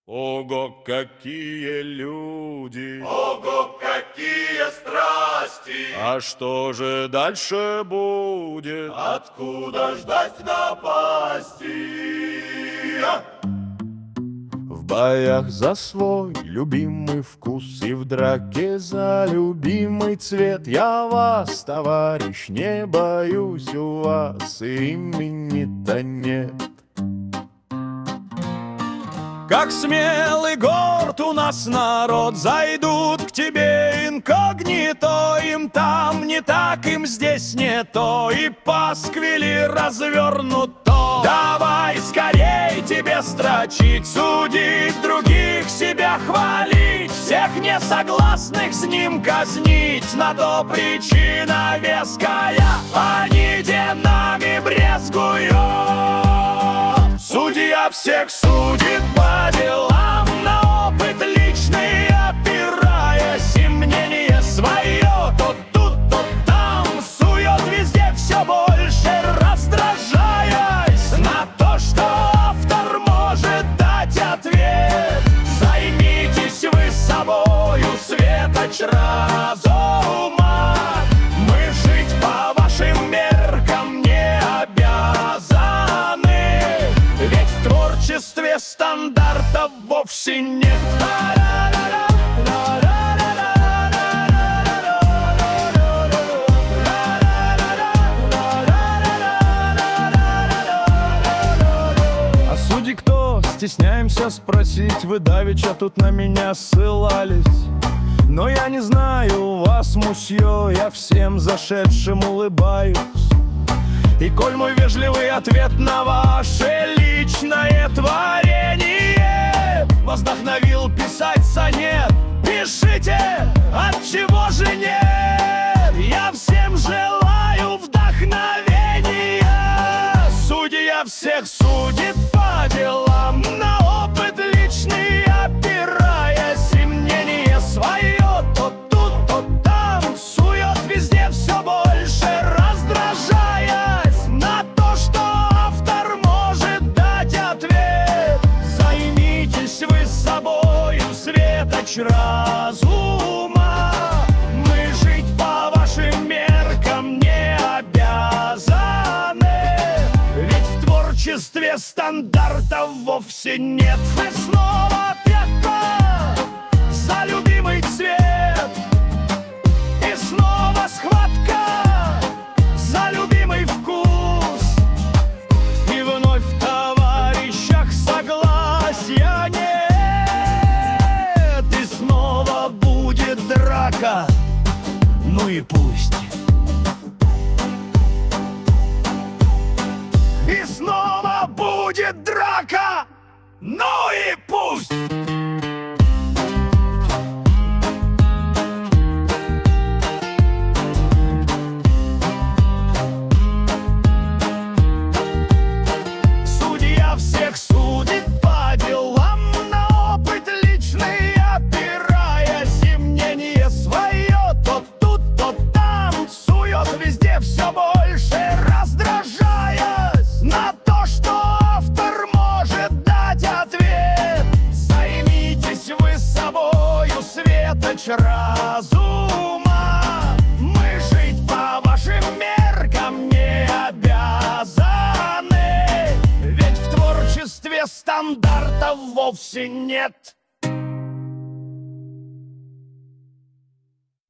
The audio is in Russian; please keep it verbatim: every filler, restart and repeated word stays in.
Ого, какие люди! Ого, какие страсти! А что же дальше будет? Откуда ждать напасти? В боях за свой любимый вкус и в драке за любимый цвет я вас, товарищ, не боюсь, у вас и имени-то нет. Как смелый горд у нас народ, зайдут к тебе инкогнито, им там не так, им здесь не то, и пасквили развернуто. Давай скорей тебе строчить, судить других, себя хвалить, всех несогласных с ним казнить, на то причина веская, они нами брезгуют. Судья всех судит по делам, на опыт личный опираясь, и мнение свое то тут, то там сует везде все больше, раздражаясь на то, что автор может дать ответ. Займитесь вы собою, светоч разума, мы жить по вашим меркам не обязаны, ведь в творчестве стандартов вовсе нет. А судьи кто? Стесняемся спросить, вы давеча тут на меня ссылались. Но я не знаю вас, мусье, я всем зашедшим улыбаюсь. И коль мой вежливый ответ на ваше личное творение вас вдохновил писать сонет, пишите, отчего же нет? Я всем желаю вдохновения. Судья всех судит по делам, на опыт личный опираясь, и мнение свое то тут, то там сует везде все больше, раздражаясь на то, что автор может дать ответ. Займитесь вы собою, светоч разума, мы жить по вашим меркам не обязаны, ведь в творчестве стандартов вовсе нет. Мы снова пьяка за любимый цвет, и снова схватка за любимый вкус, и вновь в товарищах согласия нет, и снова будет драка, ну и пусть. И снова будет драка, ну и пусть. Судья всех судит по делам, на опыт личный опираясь, и мнение свое то тут, то там сует везде все больше, раздражаясь на то, что автор может дать ответ. Займитесь вы собою, светоч разума, мы жить по вашим меркам не обязаны, ведь в творчестве стандартов вовсе нет.